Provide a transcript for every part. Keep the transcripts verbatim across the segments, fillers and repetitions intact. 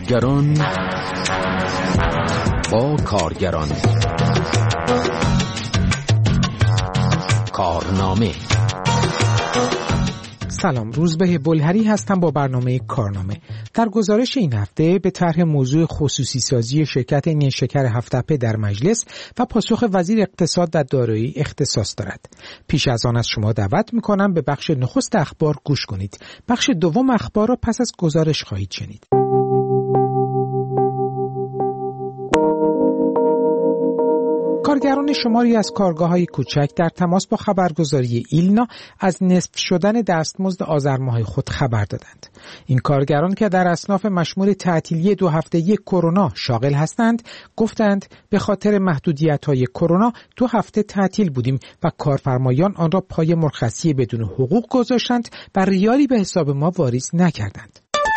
کارگران با کارگران کارنامه. سلام، روزبه بلهری هستم با برنامه کارنامه. در گزارش این هفته به طرح موضوع خصوصی سازی شرکت نیشکر هفت‌تپه در مجلس و پاسخ وزیر اقتصاد در دارایی اختصاص دارد. پیش از آن از شما دعوت می‌کنم به بخش نخست اخبار گوش کنید. بخش دوم اخبار را پس از گزارش خواهید شنید. کارگران شماری از کارگاه‌های کوچک در تماس با خبرگزاری ایلنا از نصف شدن دستمزد آذر ماه خود خبر دادند. این کارگران که در اصناف مشمول تعطیلی دو هفتگی کرونا شاغل هستند، گفتند به خاطر محدودیت‌های کرونا دو هفته تعطیل بودیم و کارفرمایان آن را پای مرخصی بدون حقوق گذاشتند و ریالی به حساب ما واریز نکردند.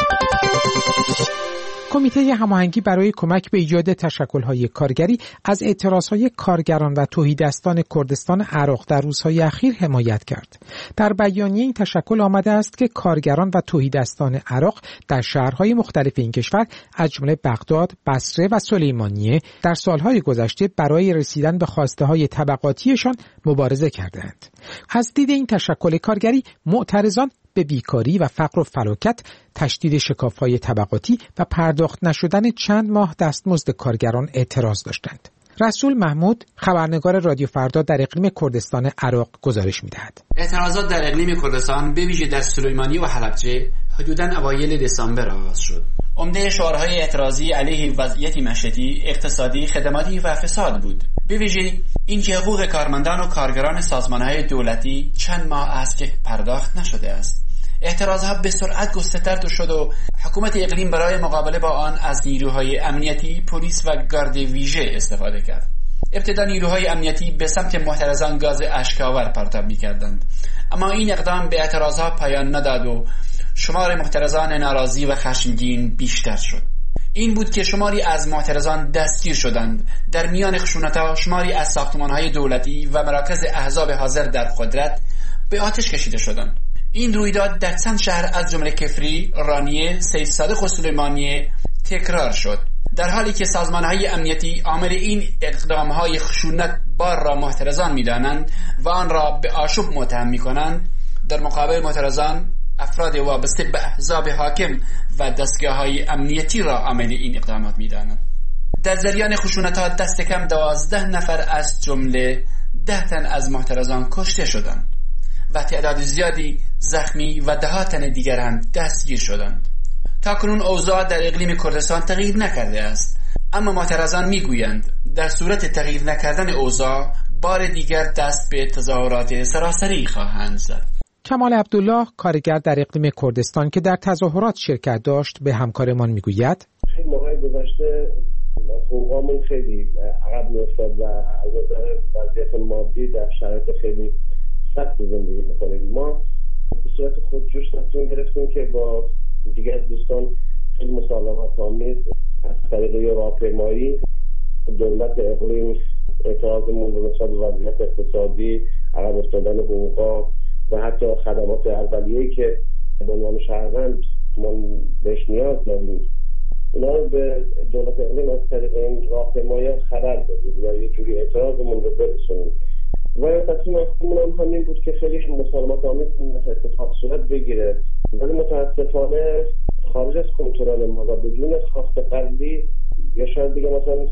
کمیته هماهنگی برای کمک به ایجاد تشکل‌های کارگری از اعتراضهای کارگران و تهیدستان کردستان عراق در روزهای اخیر حمایت کرد. در بیانیه این تشکل آمده است که کارگران و تهیدستان عراق در شهرهای مختلف این کشور از جمله بغداد، بصره و سلیمانیه در سالهای گذشته برای رسیدن به خواسته‌های طبقاتیشان مبارزه کردند. از دید این تشکل کارگری، معترضان به بیکاری و فقر و فلاکت، تشدید شکاف‌های طبقاتی و پرداخت نشدن چند ماه دستمزد کارگران اعتراض داشتند. رسول محمود، خبرنگار رادیو فردا در اقلیم کردستان عراق گزارش می‌دهد. اعتراضات در اقلیم کردستان به ویژه در سلیمانی و حلبچه حدوداً اوایل دسامبر آغاز شد. عمده شعارهای اعتراضی علیه وضعیت معیشتی، اقتصادی، خدماتی و فساد بود. به ویژه اینکه حقوق کارمندان و کارگران سازمان‌های دولتی چند ماه است که پرداخت نشده است. اعتراضها به سرعت گسترده شد و حکومت اقلیم برای مقابله با آن از نیروهای امنیتی، پلیس و گارد ویژه استفاده کرد. ابتدا نیروهای امنیتی به سمت معترضان گاز اشک‌آور پرتاب می‌کردند، اما این اقدام به اعتراضها پایان نداد و شمار معترضان ناراضی و خشمگین بیشتر شد. این بود که شماری از معترضان دستگیر شدند. در میان خشونت‌ها شماری از ساختمان‌های دولتی و مراکز احزاب حاضر در قدرت به آتش کشیده شدند. این رویداد در چند شهر از جمله کفری، رانیه، سید صادق و سلیمانیه تکرار شد، در حالی که سازمان‌های امنیتی عامل این اقدام‌های خشونت بار را معترضان می‌دانند و آن را به آشوب متهم می‌کنند. در مقابل معترضان، افراد وابسته به احزاب حاکم و دستگاه‌های امنیتی را عامل این اقدامات می‌دانند. در جریان خشونت‌ها دست کم دوازده نفر از جمله ده تن از معترضان کشته شدند و تعداد زیادی زخمی و ده ها تن دیگر هم دستگیر شدند. تاکنون اوضاع در اقلیم کردستان تغییر نکرده است، اما معترضان میگویند در صورت تغییر نکردن اوضاع بار دیگر دست به تظاهرات سراسری خواهند زد. کمال عبدالله، کارگر در اقلیم کردستان که در تظاهرات شرکت داشت، به همکارمان میگوید خیلی ماهای گذشته حقوقامون خیلی عقب میافتاد و از نظر وضعیت مادی در شرایط خیلی سخت زندگی میکنیم. ما به صورت خودجوش تصمیم گرفتیم که با دیگر دوستان خیلی مسالمت آمیز از طریق راهپیمایی دولت اقلیم اعتراضمون به نسبت وضعیت اقتصادی، عقب افتادن حقوقا و حتی خدمات اولیه‌ای که به عنوان شهروند ما بهش نیاز داریم، اینا رو به دولت اقلیم از طریق این راهپیمایی خبر بدیم یا یه جوری اعتراضمون رو برسونیم. و تصمیم اصلیمون هم همین بود که خیلی مسالمت آمیز اتفاق صورت بگیره، ولی متاسفانه خارج از کنترل ما و بدون خواست قبلی یا شاید دیگه مثلا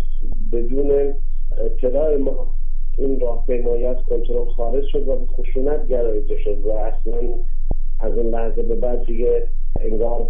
بدون اطلاع ما این راهپیمایی از کنترل خارج شد و به خشونت گراییده شد و اصلا از اون لحظه به بعد دیگه انگار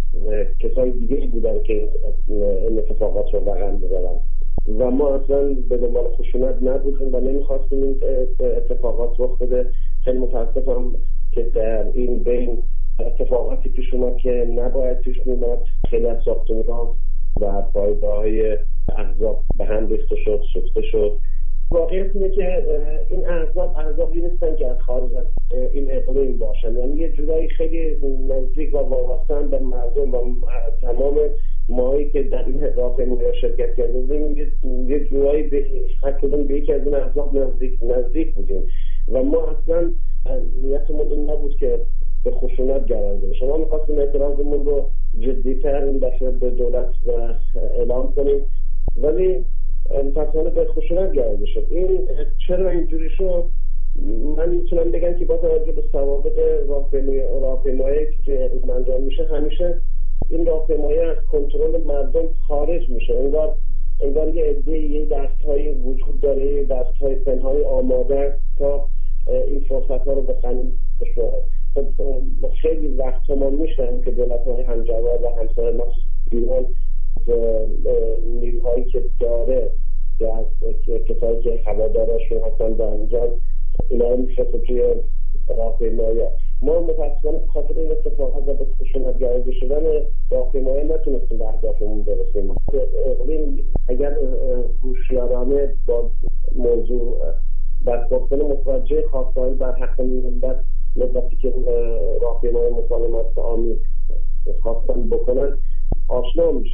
کسای دیگه بودن که این اتفاقات رو رقم بزنن و ما اصلا به دنبال خشونت نبودیم و نمیخواستیم این اتفاقات رخ بده. خیلی متاسفم که در این بین اتفاقاتی پیش اومد که نباید پیش میومد. خیلی از ساختمان‌ها و پایگاه‌های احزاب به هم ریخته شد، سوخته شد. واقعیت اینه که این احزاب احزابی نیستن که از خارج از این اقلیم باشن، یعنی یه جورایی خیلی نزدیک و وابسته به مردم و تمام مایی که در این راهپیمایی شرکت کردیم یه جورایی به هر کدوم به یکی از این احزاب نزدیک نزدیک بودیم و ما اصلا نیتمون این نبود که به خشونت گراییده. شما می‌خواستیم اعتراضمون رو جدی‌تر این دفعه به دولت اعلام کنیم ولی متأسفانه به خشونت گراییده شد. این چرا اینجوری شد؟ من میتونم بگم که با توجه به ضوابط راهپیمایی که انجام میشه همیشه این راهپیمایی از کنترل مردم خارج میشه. انگار انگار یه عده یه دست‌های وجود داره، یه دست‌های پنهانی آماده تا این فرصت‌ها رو به غنیمت بشماره. خب خیلی وقت ما میشنیم که دولت‌های همجوار و همسایه مخصوص ایران نیروهایی که داره یا کسایی که هوادارشون هستن در اینجا اینا رو میفرسته توی راهپیمایی. ما متاسفانه به خاطر این اتفاقات و به خشونت گراییده شدن راهپیمایی نتونستیم به اهدافمون برسیم. اگر هوشیارانه با موضوع برخورد کنه متوجه خواسته‌های بر حق ملت مدتی که راهپیمایی مسالمت عامی خواستن بکنن آشنا میشه.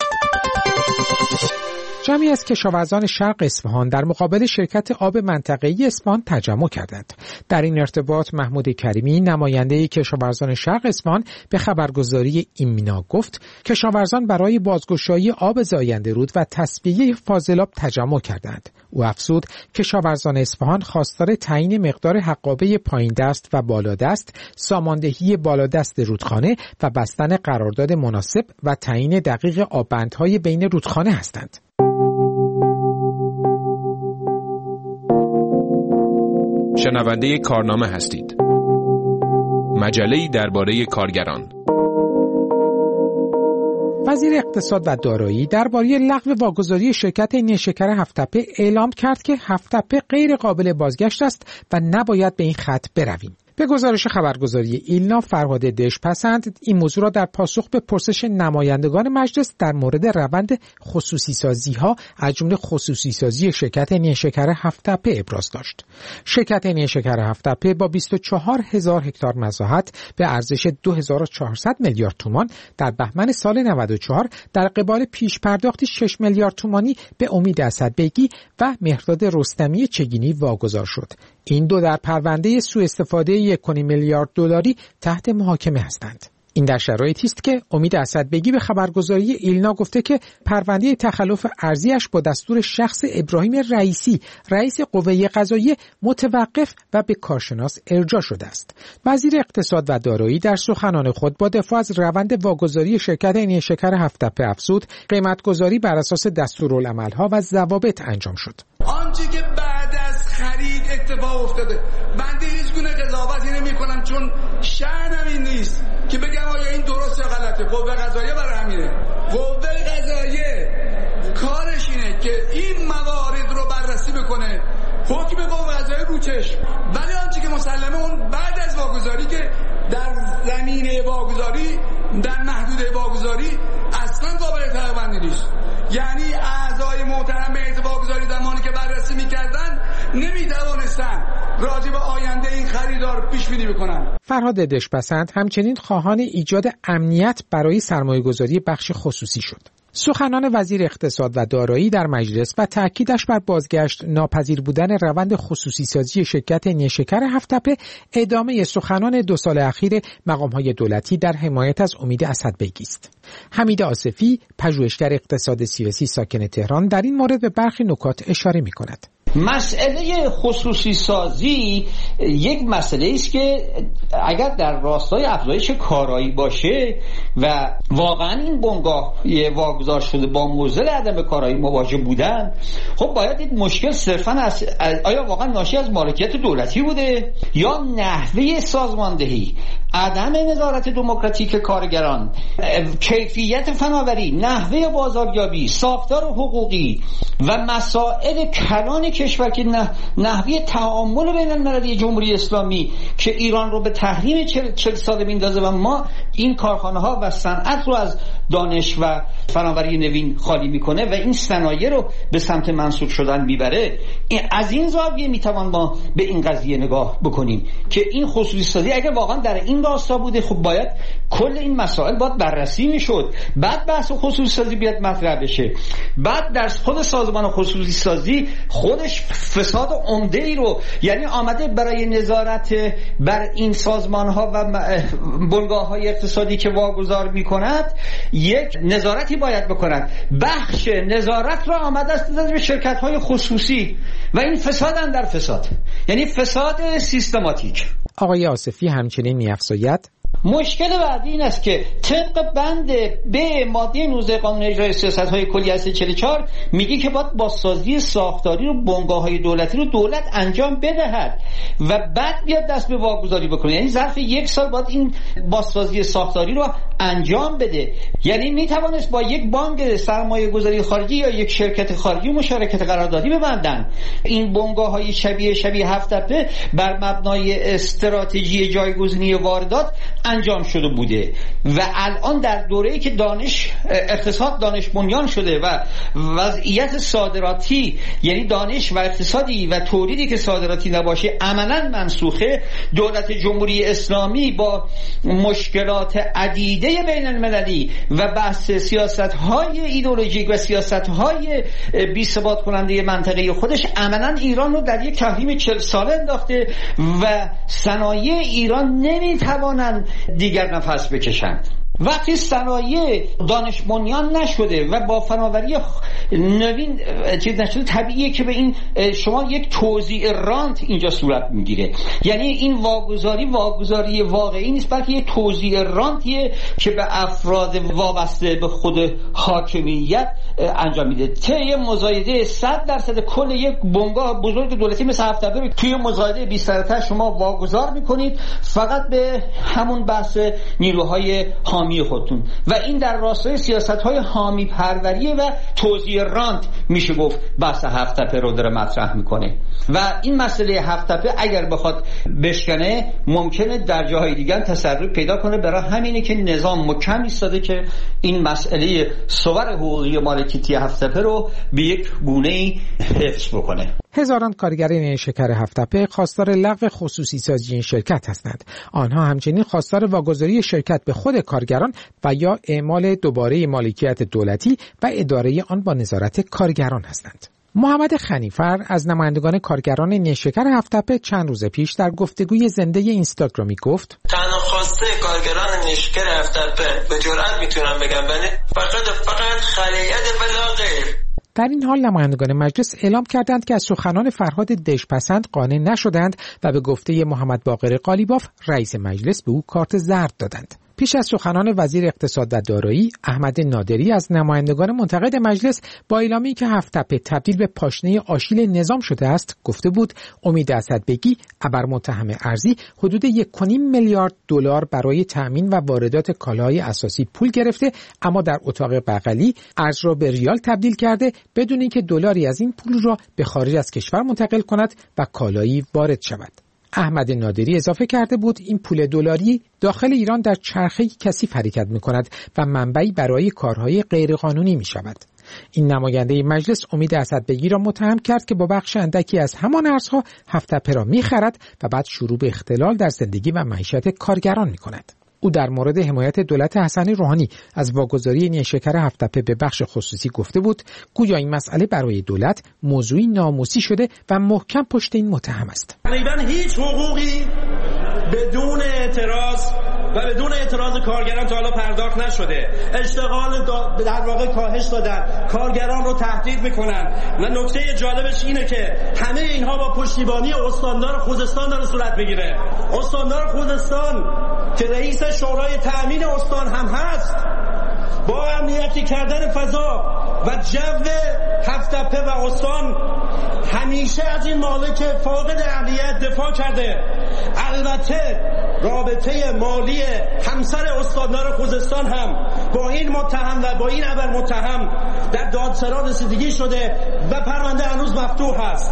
جمعی از کشاورزان شرق اصفهان در مقابل شرکت آب منطقه‌ای اصفهان تجمع کردند. در این ارتباط محمود کریمی نماینده کشاورزان شرق اصفهان به خبرگزاری ایمنا گفت کشاورزان برای بازگشایی آب زاینده رود و تصفیه فاضلاب تجمع کردند. او افزود کشاورزان اصفهان خواستار تعیین مقدار حقابه پایین دست و بالا دست، ساماندهی بالا دست رودخانه و بستن قرارداد مناسب و تعیین دقیق آببندهای بین رودخانه هستند. شنونده کارنامه هستید. مجله‌ای درباره کارگران. وزیر اقتصاد و دارایی درباره لغو واگذاری شرکت نیشکر هفت‌تپه اعلام کرد که هفت‌تپه غیر قابل بازگشت است و نباید به این خط برویم. به گزارش خبرگزاری ایلنا فرهاد دژپسند این موضوع را در پاسخ به پرسش نمایندگان مجلس در مورد روند خصوصی سازی ها از جمله خصوصی سازی شرکت نیشکر هفت‌تپه ابراز داشت. شرکت نیشکر هفت‌تپه با بیست و چهار هزار هکتار مساحت به ارزش دو هزار و چهارصد میلیارد تومان در بهمن سال نود و چهار در قبال پیش پرداختی شش میلیارد تومانی به امید اسدبیگی و مهرداد رستمی چگینی واگذار شد. این دو در پرونده سوء استفاده یک و نیم میلیارد دلاری تحت محاکمه هستند. این در شرایطی است که امید اسدبیگی به خبرگزاری ایلنا گفته که پرونده تخلف ارضیش با دستور شخص ابراهیم رئیسی رئیس قوه قضاییه متوقف و به کارشناس ارجاع شده است. وزیر اقتصاد و دارایی در سخنان خود با دفاع از روند واگذاری شرکت نیشکر هفت‌تپه افزود قیمتگذاری بر اساس دستورالعمل‌ها و ضوابط انجام شد. آنچه که بعد از خرید اتفاق افتاده بنده هیچ گونه قضاوتی نمی‌کنم چون شأنم این نیست که بگم آیا این درست یا غلطه. قوه قضاییه برای همینه. قوه قضاییه کارش اینه که این موارد رو بررسی بکنه، حکم قوه قضاییه رو چشم. ولی آنچه که مسلمه اون بعد از واگذاری که در زمینه واگذاری در محدوده واگذاری اصلا قابل تغییربندی نیست. یعنی اعضای محترم هیئت واگذاری زمانی که بررسی می‌کردن نمی‌توانستن راجع به آینده این خریدار پیش بینی بکنن. فرهاد دژپسند همچنین خواهان ایجاد امنیت برای سرمایه‌گذاری بخش خصوصی شد. سخنان وزیر اقتصاد و دارایی در مجلس و تأکیدش بر بازگشت ناپذیر بودن روند خصوصی سازی شرکت نیشکر هفت‌تپه ادامه سخنان دو سال اخیر مقام‌های دولتی در حمایت از امید اسدبیگی است. حمید آصفی، پژوهشگر اقتصاد سیاسی ساکن تهران، در این مورد به برخی نکات اشاره می‌کند. مسئله خصوصی سازی یک مسئله است که اگر در راستای افزایش کارایی باشه و واقعا این بنگاه واگذار شده با معضل عدم کارایی مواجه بودن، خب باید این مشکل صرفا از آیا واقعا ناشی از مالکیت دولتی بوده یا نحوه سازماندهی، عدم نظارت دموکراتیک کارگران، کیفیت فناوری، نحوه بازاریابی، ساختار حقوقی و مسائل کلان کشور که نحوه تعامل بین المللی جمهوری اسلامی که ایران رو به تحریم چل ساله میندازه و ما این کارخانه ها و صنعت رو از دانش و فناوری نوین خالی میکنه و این صنایع رو به سمت منسوخ شدن میبره. از این زاویه میتوان ما به این قضیه نگاه بکنیم که این خصوصی سازی اگر واقعا در این راستا بوده، خب باید کل این مسائل باید بررسی میشد، بعد بحث خصوصی سازی بیاد مطرح بشه. بعد در خود سازمان خصوصی سازی خودش فساد عمده ای رو، یعنی آمده برای نظارت بر این سازمان ها و بنگاه های اقتصادی که واگذار میکند یک نظارتی باید بکند، بخش نظارت را آمده است به شرکت های خصوصی و این فساد اندر فساد، یعنی فساد سیستماتیک. آقای آصفی همچنین می‌افزاید مشکل بعدی این است که طبق بند به ماده نوزده قانون اجرای سیاست‌های کلی اصل چهل و چهار میگه که باید بازسازی ساختاری رو بنگاه‌های دولتی رو دولت انجام بدهد و بعد بیاد دست به واگذاری بکنه، یعنی ظرف یک سال باید این بازسازی ساختاری رو انجام بده. یعنی میتوانست با یک بانک سرمایه‌گذاری خارجی یا یک شرکت خارجی مشارکت قراردادی ببندن. این بنگاه‌های شبیه شبیه هفت تپه بر مبنای استراتژی جایگزینی واردات انجام شده بوده و الان در دوره‌ای که دانش اقتصاد دانش بنیان شده و وضعیت صادراتی، یعنی دانش و اقتصادی و تولیدی که صادراتی نباشه عملاً منسوخه، دولت جمهوری اسلامی با مشکلات عدیده بین المللی و بحث سیاست‌های ایدئولوژیک و سیاست‌های بی‌ثبات کننده منطقه خودش عملاً ایران رو در یک تحریم چهل ساله انداخته و صنایع ایران نمی‌توانند دیگر نفس بکشند. وقتی صنایع دانش بنیان نشده و با فناوری نوین چیز نشده، طبیعیه که به این شما یک توزیع رانت اینجا صورت میگیره. یعنی این واگذاری واگذاری واقعی نیست، بلکه یک توزیع رانتیه که به افراد وابسته به خود حاکمیت انجام میده. طی مزایده صد درصد کل یک بنگاه بزرگ دولتی مثل هفت تپه رو توی مزایده بیست درصد شما واگذار میکنید فقط به همون بحث نیروهای حامی خودتون و این در راستای سیاست‌های حامی پروریه و توزیع رانت میشه گفت بحث هفت تپه رو داره مطرح میکنه و این مسئله هفت تپه اگر بخواد بشکنه ممکنه در جاهای دیگر تسری پیدا کنه. برای همینه که نظام محکم ایستاده که این مسئله صور حقوقی مالکیتی هفت تپه رو به یک گونه‌ای حفظ بکنه. هزاران کارگر نیشکر هفت تپه خواستار لغو خصوصی سازی این شرکت هستند. آنها همچنین خواستار واگذاری شرکت به خود کارگران و یا اعمال دوباره مالکیت دولتی و اداره آن با نظارت کارگران هستند. محمد خنیفر از نمایندگان کارگران نیشکر هفت تپه چند روز پیش در گفتگوی زنده اینستاگرامی گفت: تنها خواسته کارگران نیشکر هفت تپه به جرئت میتونم بگم بله فقط فقط خلیت بلا غیر. در این حال نمایندگان مجلس اعلام کردند که از سخنان فرهاد دژپسند قانع نشدند و به گفته محمد باقر قالیباف رئیس مجلس به او کارت زرد دادند. پیش از سخنان وزیر اقتصاد و دارایی احمد نادری از نمایندگان منتقد مجلس با اعلامی که هفت تپه تبدیل به پاشنه آشیل نظام شده است گفته بود امید اسدبگی ابرمتهم ارزی حدود یک و نیم میلیارد دلار برای تأمین و واردات کالاهای اساسی پول گرفته، اما در اتاق بغلی ارز را به ریال تبدیل کرده بدون اینکه دلاری از این پول را به خارج از کشور منتقل کند و کالایی وارد شود. احمد نادری اضافه کرده بود این پول دلاری داخل ایران در چرخه‌ای کثیف حرکت می‌کند و منبعی برای کارهای غیرقانونی می‌شود. این نماینده مجلس امید اسدبگی را متهم کرد که با بخش اندکی از همان ارزها هفت تپه را می‌خرد و بعد شروع به اختلال در زندگی و معیشت کارگران می‌کند. او در مورد حمایت دولت حسن روحانی از واگذاری نیشکر هفت تپه به بخش خصوصی گفته بود گویا این مسئله برای دولت موضوعی ناموسی شده و محکم پشت این متهم است. تقریبا هیچ حقوقی بدون اعتراض و بدون اعتراض کارگران تا حالا پرداخت نشده. اشتغال در واقع کاهش دادن، کارگران رو تهدید میکنن و نکته جالبش اینه که همه اینها با پشتیبانی استاندار خوزستان داره صورت بگیره. استاندار خوزستان که رئیس شورای تأمین استان هم هست با امنیتی کردن فضا و جو هفت تپه و استان همیشه از این مالک فاقد اهلیت دفاع کرده. البته رابطه مالی همسر استاندار خوزستان هم با این متهم و با این ابر متهم در دادسرا رسیدگی شده و پرونده هنوز مفتوح هست.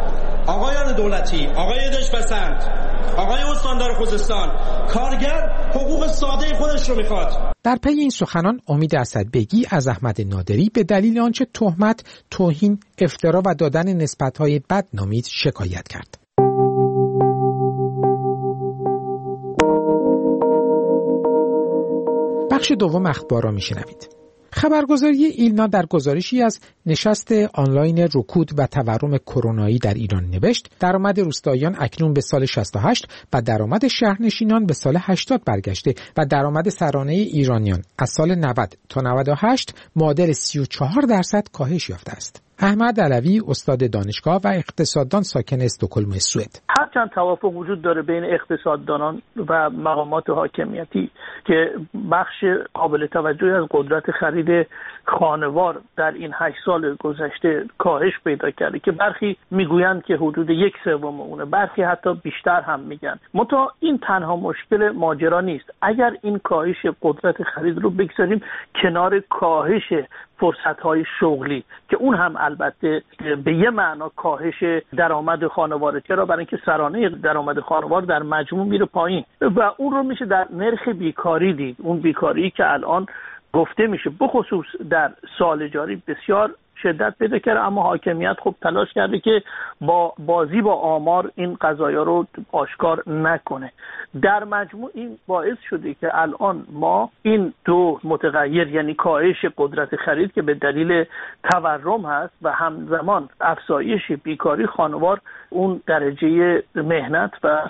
آقایان دولتی، آقای دژپسند، آقای استاندار خوزستان، کارگر حقوق ساده خودش رو میخواد. در پی این سخنان امید اسدبگی از احمد نادری به دلیل آنچه تهمت، توهین، افترا و دادن نسبت‌های بد نامید شکایت کرد. بخش دوم اخبار را میشنوید. خبرگزاری ایلنا در گزارشی از نشست آنلاین رکود و تورم کرونایی در ایران نوشت درآمد روستاییان اکنون به سال شصت و هشت و درآمد شهرنشینان به سال هشتاد برگشته و درآمد سرانه ایرانیان از سال نود تا نود و هشت معادل سی و چهار درصد کاهش یافته است. احمد علوی استاد دانشگاه و اقتصاددان ساکن استکهلم سوئد: هرچند توافق وجود داره بین اقتصاددانان و مقامات حاکمیتی که بخش قابل توجهی از قدرت خرید خانوار در این هشت سال گذشته کاهش پیدا کرده که برخی میگویند که حدود یک سوم اونه، برخی حتی بیشتر هم میگن. منتها این تنها مشکل ماجرا نیست. اگر این کاهش قدرت خرید رو بگذاریم کنار کاهش فرصت‌های شغلی که اون هم البته به یه معنا کاهش درآمد خانوار، چرا؟ برای اینکه سرانه درآمد خانوار در مجموع میره پایین و اون رو میشه در نرخ بیکاری دید. اون بیکاری که الان گفته میشه بخصوص در سال جاری بسیار شدت پیدا کرده، اما حاکمیت خب تلاش کرده که با بازی با آمار این قضایا رو آشکار نکنه. در مجموع این باعث شده که الان ما این دو متغیر، یعنی کاهش قدرت خرید که به دلیل تورم هست و همزمان افزایش بیکاری خانوار، اون درجه مهنت و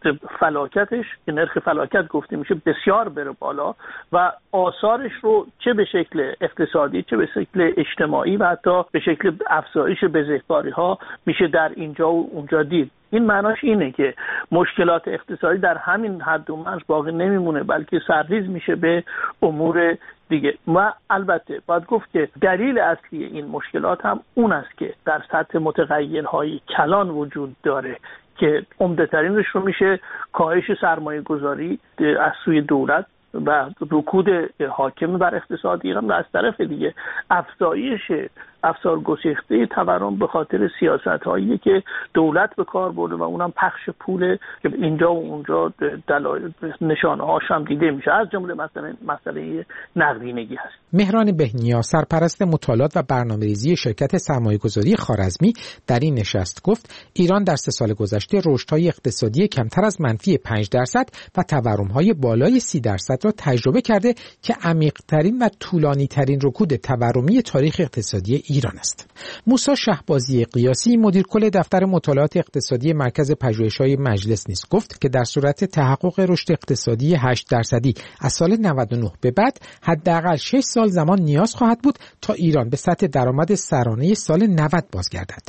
فلاکتش که نرخ فلاکت گفته میشه بسیار بره بالا و آثارش رو چه به شکل اقتصادی چه به شکل اجتماعی و حتی به شکل افزایش بزهکاری ها میشه در اینجا و اونجا دید. این معناش اینه که مشکلات اقتصادی در همین حد و مرز باقی نمیمونه، بلکه سرریز میشه به امور دیگه. و البته باید گفت که دلیل اصلی این مشکلات هم اون است که در سطح متغیرهای کلان وجود داره که عمده ترینش رو میشه کاهش سرمایه گذاری از سوی دولت و رکود حاکم بر اقتصاد ایران و از طرف دیگه افزایش افزار گسیخته تورم به خاطر سیاست‌هایی که دولت به کار برده و اونم پخش پول که اینجا و اونجا دلایل نشانه‌هاش هم دیده میشه، از جمله مثلا مسئله نقدینگی هست. مهران بهنیا سرپرست مطالعات و برنامه‌ریزی شرکت سرمایه‌گذاری خوارزمی در این نشست گفت ایران در سه سال گذشته رشدهای اقتصادی کمتر از منفی پنج درصد و تورم‌های بالای سی درصد را تجربه کرده که عمیق‌ترین و طولانی‌ترین رکود تورمی تاریخ اقتصادی ایران است. موسی شهبازی قیاسی مدیر کل دفتر مطالعات اقتصادی مرکز پژوهش‌های مجلس نیز گفت که در صورت تحقق رشد اقتصادی هشت درصدی از سال نود و نه به بعد حداقل شش سال زمان نیاز خواهد بود تا ایران به سطح درآمد سرانه سال نود بازگردد.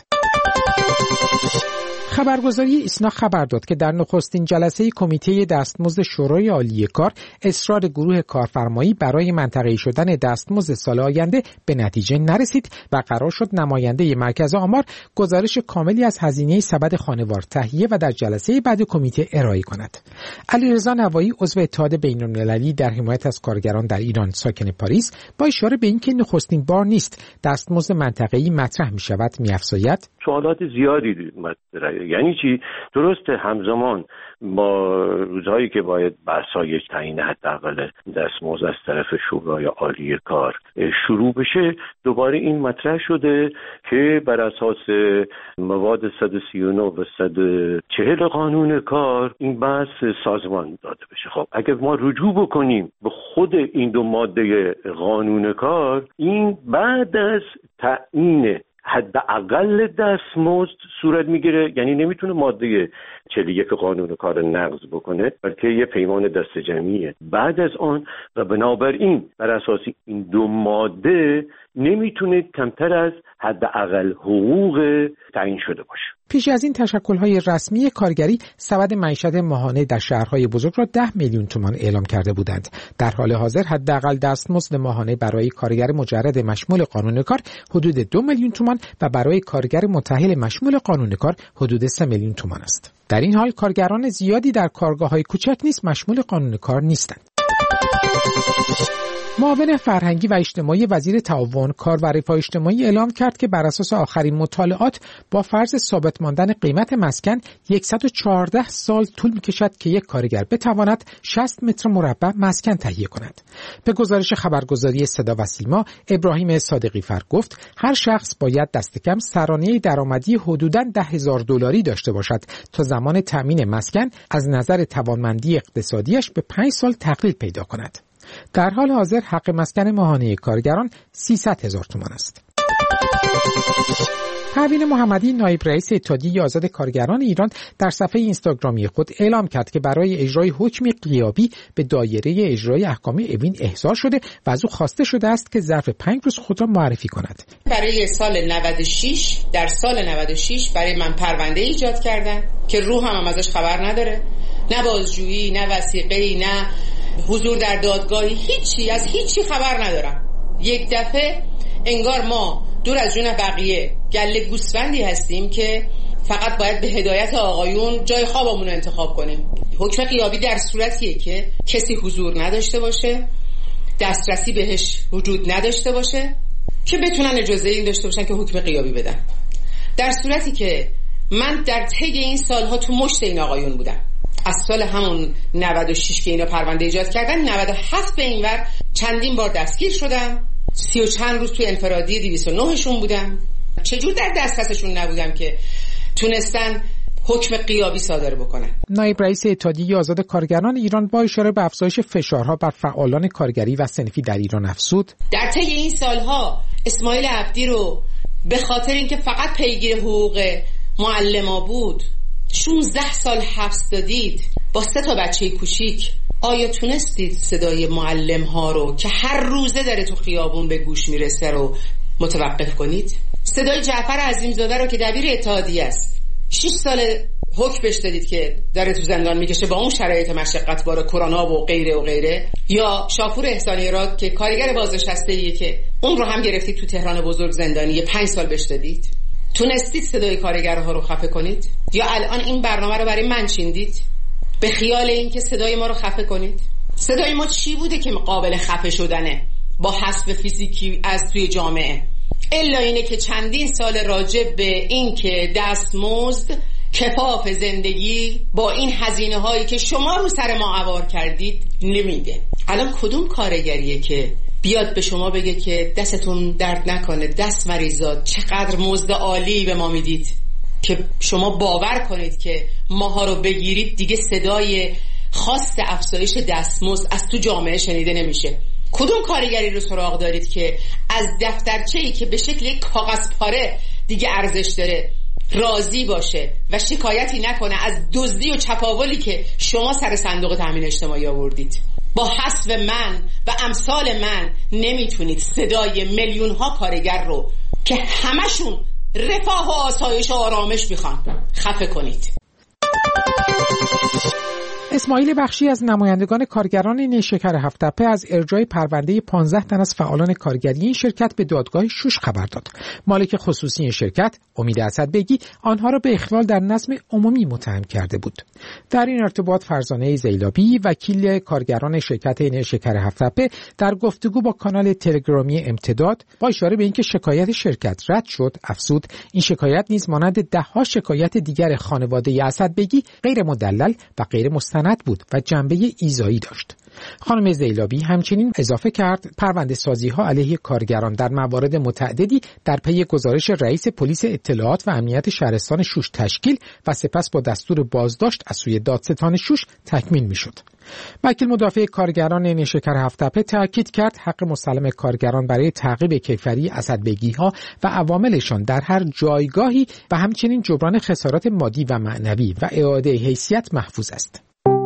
خبرگزاری ایسنا خبر داد که در نخستین جلسه کمیته دستمزد شورای عالی کار اصرار گروه کارفرمایی برای منطقه‌ای شدن دستمزد سال آینده به نتیجه نرسید و قرار شد نماینده مرکز آمار گزارش کاملی از هزینه سبد خانوار تهیه و در جلسه بعد کمیته ارائه کند. علیرضا نوایی عضو اتحاد بین‌المللی در حمایت از کارگران در ایران ساکن پاریس با اشاره به اینکه نخستین بار نیست دستمزد منطقه‌ای مطرح می‌شود می‌افزاید: سوالات زیادی مطرحه. یعنی چی؟ درست همزمان با روزهایی که باید بحث‌های تعیین حداقل دستمزد از طرف شورای عالی کار شروع بشه، دوباره این مطرح شده که بر اساس مواد صد و سی و نه و صد و چهل قانون کار این بحث سازمان داده بشه. خب اگر ما رجوع بکنیم به خود این دو ماده قانون کار، این بعد از تعیین حداقل دستمزد صورت میگیره، یعنی نمیتونه ماده چهل و یک قانون کار نقض بکنه، بلکه یه پیمان دست جمعیه بعد از آن و بنابراین بر اساس این دو ماده نمیتونه کمتر از حداقل حقوق تعیین شده باشه. پیش از این تشکل‌های رسمی کارگری سبد معیشت ماهانه در شهرهای بزرگ را ده میلیون تومان اعلام کرده بودند. در حال حاضر حداقل دستمزد ماهانه برای کارگر مجرد مشمول قانون کار حدود دو میلیون تومان و برای کارگر متأهل مشمول قانون کار حدود سه میلیون تومان است. در این حال کارگران زیادی در کارگاه‌های کوچک نیز مشمول قانون کار نیستند. معاون فرهنگی و اجتماعی وزیر تعاون، کار و رفاه اجتماعی اعلام کرد که بر اساس آخرین مطالعات با فرض ثابت ماندن قیمت مسکن صد و چهارده سال طول می‌کشد که یک کارگر بتواند شصت متر مربع مسکن تهیه کند. به گزارش خبرگزاری صدا و سیما، ابراهیم صادقی فر گفت هر شخص باید دست کم سرانه درآمدی حدوداً ده هزار دلاری داشته باشد تا زمان تامین مسکن از نظر توانمندی اقتصادیش به پنج سال تقلیل پیدا کند. در حال حاضر حق مسکن ماهانه کارگران سیصد هزار تومان است. پروین محمدی نایب رئیس اتحادیه آزاد کارگران ایران در صفحه اینستاگرامی خود اعلام کرد که برای اجرای حکم غیابی به دایره اجرای احکام اوین احضار شده و از او خواسته شده است که ظرف پنج روز خود را معرفی کند. برای سال نود و شش در سال نود و شش برای من پرونده ایجاد کردن که روح هم, هم ازش خبر نداره، نه بازجویی، نه وثیقه‌ای، نه حضور در دادگاهی، هیچی از هیچی خبر ندارم. یک دفعه انگار ما دور از جون بقیه گله گوسفندی هستیم که فقط باید به هدایت آقایون جای خوابمون رو انتخاب کنیم. حکم غیابی در صورتیه که کسی حضور نداشته باشه، دسترسی بهش وجود نداشته باشه که بتونن اجازه این داشته باشن که حکم غیابی بدن. در صورتی که من در طی این سالها تو مشت این آقایون بودم. از سال همون نود و شش که اینا پرونده ایجاد کردن، نود و هفت به اینور چندین بار دستگیر شدم، سی و چند روز توی انفرادی دویست و نه شون بودم. چجور در دسترسشون نبودم که تونستن حکم غیابی صادر بکنن؟ نایب رئیس اتحادیه آزاد کارگران ایران با اشاره به افزایش فشارها بر فعالان کارگری و صنفی در ایران افزود: در طی این سالها اسماعیل عبدی رو به خاطر اینکه فقط پیگیر حقوق معلما بود شانزده سال حبس دادید با سه تا بچه کوچیک. آیا تونستید صدای معلم ها رو که هر روزه داره تو خیابون به گوش میرسه رو متوقف کنید؟ صدای جعفر عظیمزاده رو که دبیر اتحادیه است، شش سال حکم بهش دادید که داره تو زندان میکشه با اون شرایط مشقتبار کرونا و غیره و غیره. یا شاپور احسانی را که کارگر بازنشسته‌ایه که اون رو هم گرفتید تو تهران بزرگ زندانی، پنج سال بهش دادید. تونستید صدای کارگرها رو خفه کنید؟ یا الان این برنامه رو برای من چیندید به خیال این که صدای ما رو خفه کنید؟ صدای ما چی بوده که قابل خفه شدنه با حذف فیزیکی از توی جامعه؟ الا اینه که چندین سال راجع به این که دستمزد کفاف زندگی با این هزینه هایی که شما رو سر ما عوار کردید نمیگه. الان کدوم کارگریه که بیاد به شما بگه که دستتون درد نکنه، دست مریضات، چقدر مزد عالی به ما میدید که شما باور کنید که ماها رو بگیرید دیگه صدای خاص افزایش دستمزد از تو جامعه شنیده نمیشه؟ کدوم کارگری رو سراغ دارید که از دفترچه‌ای که به شکل یک کاغذ پاره دیگه ارزش داره راضی باشه و شکایتی نکنه از دزدی و چپاولی که شما سر صندوق تامین اجتماعی آوردید؟ با حذف من و امثال من نمیتونید صدای میلیون ها کارگر رو که همشون رفاه و آسایش و آرامش میخوان خفه کنید. اسماعیل بخشی از نمایندگان کارگران نیشکر هفت‌تپه از ارجاع پرونده پانزده تن از فعالان کارگری این شرکت به دادگاه شوش خبر داد. مالک خصوصی این شرکت، امید اسدبگی، آنها را به اخلال در نظم عمومی متهم کرده بود. در این ارتباط فرزانه زیلابی، وکیل کارگران شرکت نیشکر هفت‌تپه، در گفتگو با کانال تلگرامی امتداد با اشاره به اینکه شکایت شرکت رد شد، افزود این شکایت نیز مانند ده‌ها شکایت دیگر خانواده اسدبگی غیر مدلل و غیر مستند بود و جنبه ایذایی داشت. خانم زیلابی همچنین اضافه کرد پرونده سازی ها علیه کارگران در موارد متعددی در پی گزارش رئیس پلیس اطلاعات و امنیت شهرستان شوش تشکیل و سپس با دستور بازداشت از سوی دادستان شوش تکمیل می شد. وکیل مدافع کارگران نیشکر هفت‌تپه تاکید کرد حق مسلم کارگران برای تعقیب کیفری اسدبگی ها و عواملشان در هر جایگاهی و همچنین جبران خسارات مادی و معنوی و اعاده حیثیت محفوظ است.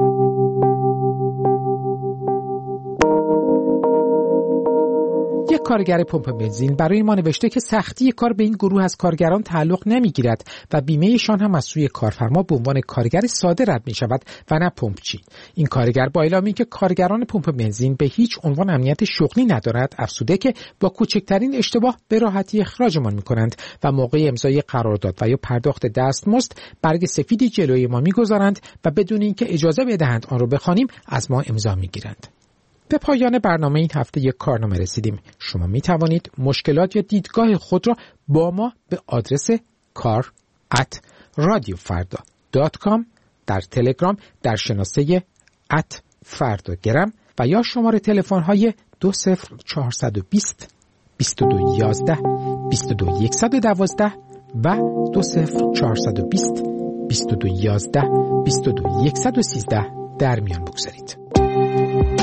یک کارگر پمپ بنزین برای ما نوشته که سختی کار به این گروه از کارگران تعلق نمیگیرد و بیمه‌شان هم از سوی کارفرما به عنوان کارگر ساده رد می شود و نه پمپچی. این کارگر با اعلامی که کارگران پمپ بنزین به هیچ عنوان امنیت شغلی ندارد، افزوده که با کوچکترین اشتباه به راحتی اخراجمان می کنند و موقع امضای قرارداد و یا پرداخت دستمزد برگ سفیدی جلوی ما میگذارند و بدون اینکه اجازه بدهند آن را بخوانیم از ما امضا میگیرند. به پایان برنامه این هفته یک کارنامه رسیدیم. شما می توانید مشکلات یا دیدگاه خود را با ما به آدرس کار ات رادیو فردا دات کام در تلگرام در شناسه ات فرداگرم و یا شماره تلفن های دو صفر چهارصد و بیست بیست و دو یازده بیست و دو یکصد و دوازده و دو صفر چهارصد و بیست بیست و دو یازده بیست و دو یکصد و سیزده در میان بگذارید.